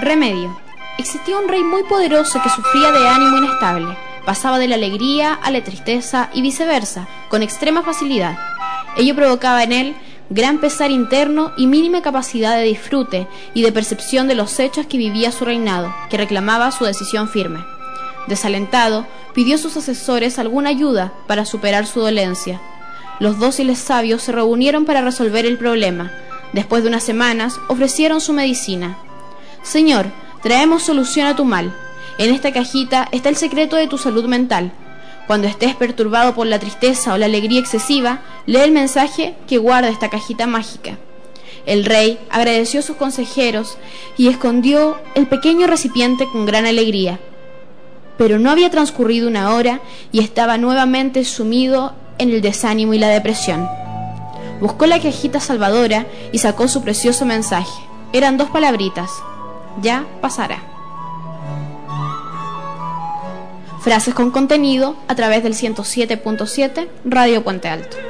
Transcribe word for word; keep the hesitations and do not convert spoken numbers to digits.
Remedio. Existía un rey muy poderoso que sufría de ánimo inestable. Pasaba de la alegría a la tristeza y viceversa, con extrema facilidad. Ello provocaba en él gran pesar interno y mínima capacidad de disfrute y de percepción de los hechos que vivía su reinado, que reclamaba su decisión firme. Desalentado, pidió a sus asesores alguna ayuda para superar su dolencia. Los dóciles sabios se reunieron para resolver el problema. Después de unas semanas, ofrecieron su medicina. «Señor, traemos solución a tu mal. En esta cajita está el secreto de tu salud mental. Cuando estés perturbado por la tristeza o la alegría excesiva, lee el mensaje que guarda esta cajita mágica». El rey agradeció a sus consejeros y escondió el pequeño recipiente con gran alegría. Pero no había transcurrido una hora y estaba nuevamente sumido en el desánimo y la depresión. Buscó la cajita salvadora y sacó su precioso mensaje. Eran dos palabritas: ya pasará. Frases con contenido a través del ciento siete punto siete Radio Puente Alto.